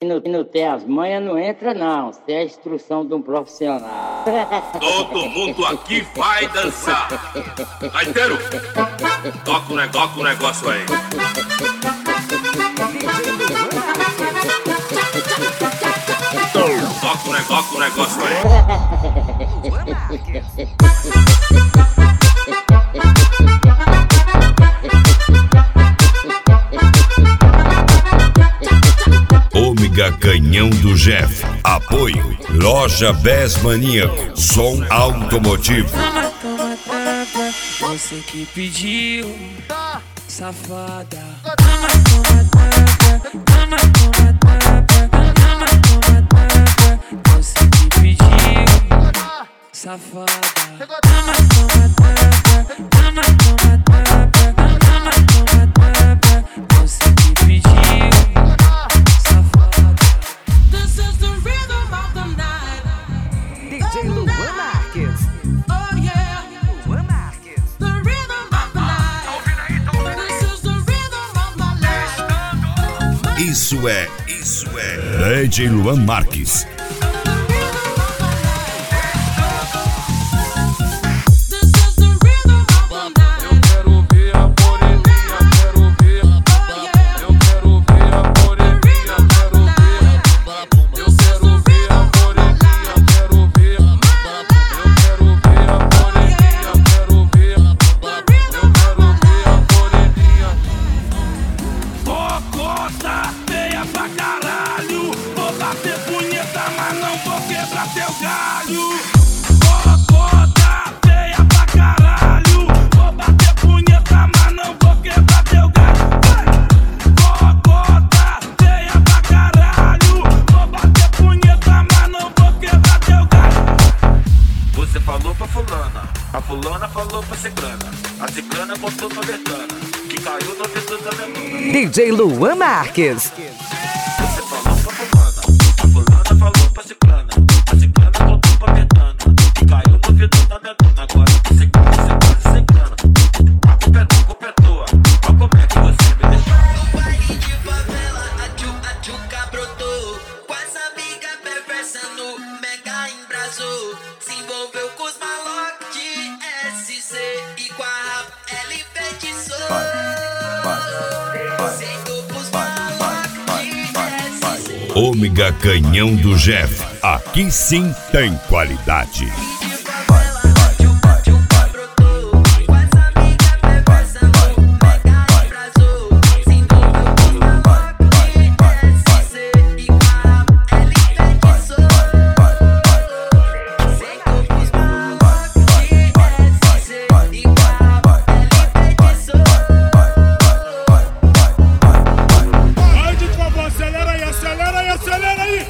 não tem as manhas, não entra não. Se é a instrução de um profissional. Todo mundo aqui vai dançar. Gaiteiro, toca o negócio aí. Toca o negócio aí. Ômega Canhão do Jeff. Apoio Loja Bes Maníaco. Som automotivo. Você que pediu, safada. Você que pediu, safada. Você que pediu, safada. This is the rhythm of the night. DJ Luan Marques. Oh yeah. Luan Marques. The rhythm of the night. This is the rhythm of my life. Isso é DJ Luan Marques. This is the rhythm of the night. Eu quero ver a moreninha, quero ver. Oh yeah. Eu quero ver a moreninha, quero ver. Eu quero ver a moreninha, quero ver. Eu quero ver a moreninha, quero ver. Eu quero ver a moreninha. Cocota, feia pra caralho. Vou bater punheta, mas não vou quebrar teu galho. Cocota, feia pra caralho. Vou bater punheta, mas não vou quebrar teu galho. Cocota, feia pra caralho. Vou bater punheta, mas não vou quebrar teu galho. Você falou pra fulana, a fulana falou pra ciclana, a ciclana contou pra Betana, que caiu no ouvido da Betana. DJ Luan Marques. Você falou pra fulana, a fulana falou pra ciclana, a ciclana contou pra Betana, que caiu no ouvido da Betana. Agora você quase ciclana, a culpa é tua, olha como é que você me deixou. No baile de favela, a tchuca brotou. Com as amigas perversas no mega embrasou. Se envolveu com os malocos de SC e com a rap ela enfeitiçou. Sentou pros malocos de SC. Ômega Canhão do Jeff. Aqui sim tem qualidade. De favela, a tchuca brotou. Com as amigas perversas no mega embrasou. Se envolveu com os malocos de SC e com a rap ela enfeitiçou. Sentou pros malocos de SC e com a rap ela enfeitiçou. Ai, de favor, acelera aí, acelera aí, acelera aí.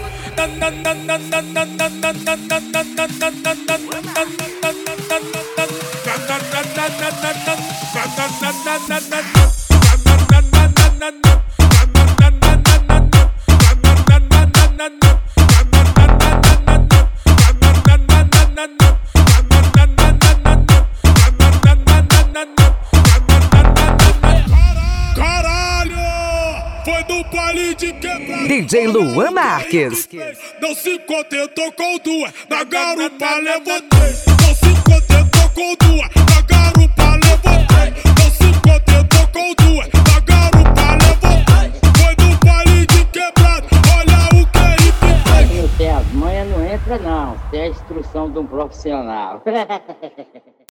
Caralho! Foi do baile de quebrar. DJ Luan Marques. Não se contentou com duas, na garupa levou três. Não se contentou com duas, na garupa levou três. Não se contentou com duas, na garupa levou três. Foi do baile de quebrado, olha o que ele fez. Não tem as manhas, não entra não. Se é a instrução de um profissional.